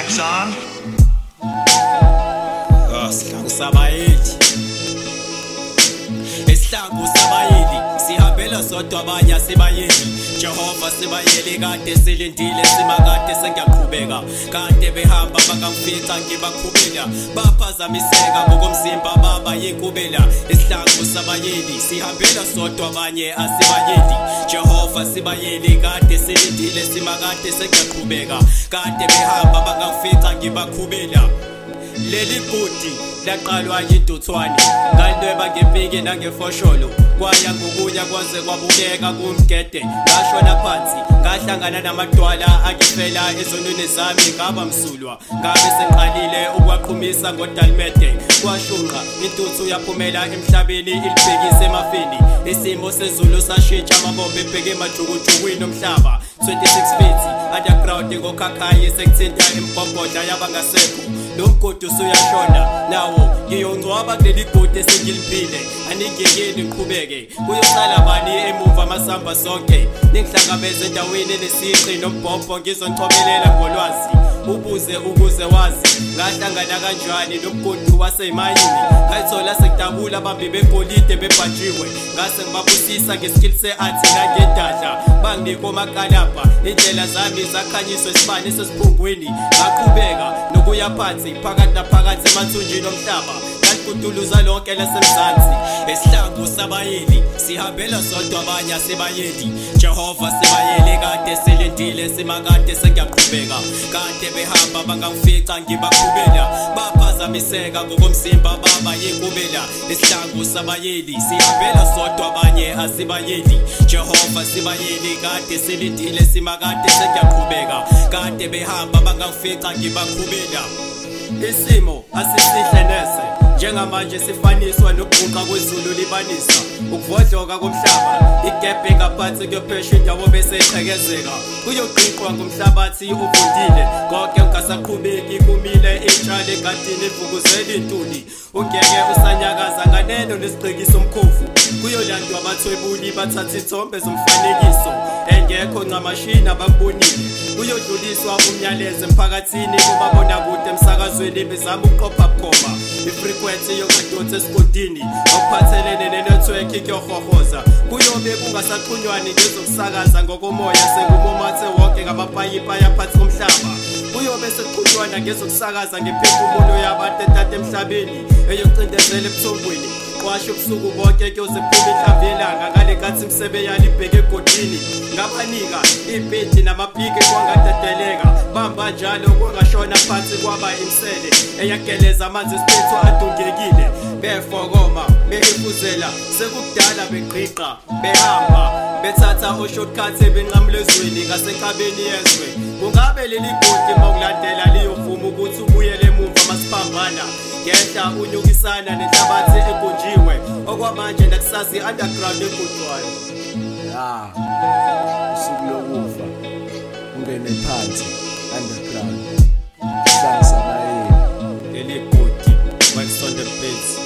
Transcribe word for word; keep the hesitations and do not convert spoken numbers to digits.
Lights on. Ah, Sihlangu sabayeli. Isihlangu sabayeli. Sihambela sodwa abanye asibayeli. Jehova sibayeli kade silindile simakade sengiyaqhubeka. Kade behamba bangangifitha ngibaqhubela. Baphazamiseka ngokomzimba baba yinkubela. Isihlangu sabayeli. Sihambela sodwa abanye asibayeli. Jehova sibayeli kade silindile simakade sengiyaqhubeka. Kade behamba bangangifitha ngibaqhubela. Leli gudi laqalwa yintuthwane ngandweba ngempiki nangefosholo kwaya ngokunya kwaze kwabukeka kumgede ngashona phansi ngahlangana namadwala angifela ezonweni zami ngaba msulwa ngabe senqalile ukwaqhumisa ngodalmede kwashunqa intuthu yaphumela emhlabeni ilibhekise emafini isimo sezulu sashintsha amabombe ebheke emajukujukwini omhlaba twenty-six feet underground ngokhakhayi sekuthinta impopodla yabangasekho lo mgodi usuyashona nawo ngiyongcwaba kuleli godi esengiliphile aningekeni ngiqhubeke kuyosala bani emuva amasamba sonke ningihlangabeze endaweni enesiqi nombhobho ngizoncobelela ngolwazi ubuze ukuze wazi ngahlangana kanjani nomgodi wasemayini ngayithola sekudabula abambi begolide bebhajiwe ngase ngibabusisa ngeskill se-art nangedadla banginika omakalabha indlela zami zakhanyiswa isibani sesiphungwini ngaqhubeka nokuya phansi phakathi naphakathi emathunjini omhlaba ngakuduluza lonke lasemzansi esihlangu sabayeli sihambela sodwa abanye asibayeli Jehova sibayeli kade silindile simakade sengiyaqhubeka kade behamba bangangifica ngibaqhubela baphazamiseka ngokomzimba baba yinkubela isihlangu sabayeli sihambela sodwa abanye asibayeli Jehova sibayeli kade silindile simakade sengiyaqhubeka kade behamba bangangifica ngibaqhubela isimo asisihle neze njengamanje sifaniswa nokubhuqa kwezulu libanisa ukuvodloka komhlaba igebhe ngaphansi kuyophesha indawo bese iqhekezeka kuyoqiqwa ngomhlabathi uvundile konke ungasaqhubeki kumile itshale egadini ivukuzela intuli ungeke usanyakaza nganeno nesigqikiso omkhofu kuyolandwa abathwebuli bathatha izithombe zomfanekiso engekho ncamashini abakubonile kuyodluliswa umyalezo emphakathini kumabonakude emsakazweni bezama ukuqopha bukhoma ifrequency yokudosa esigodini okuphathelene nenetwork kuyohohoza kuyobe kungasaxhunywani ngezokusakaza ngokomoya sekumomathe wonke ngabapayipa yaphansi komhlaba kuyobe sekuxhunywani ngezokusakaza ngephefumulo yabantu etate emhlabeni eyokucindezela ebuthongweni kwasho ubusuku bonke kuyozephuma inhlamvu yelanga ngale kathi msebeyali ibheke egodini ngabanika ibhedi namapiki kwangadadeleka bamba njalo kwangashona phansi kwaba imsele eyageleza amanzi esiphetho adungekile befokoma behifuzela sekudala begqiqa behamba bethatha ushortcut ebenqamlezweni ngasenkabeni yezwe kungabe leli godi mokulandela liyovuma ukuthi ubuyele emuva masiphambana ngehla unyukisana nenhlabathi egonjiwe okwamanje ndakusazi underground egudwayo ah usuku lokufa ungene phansi underground sasa naye leli godi wax on the beats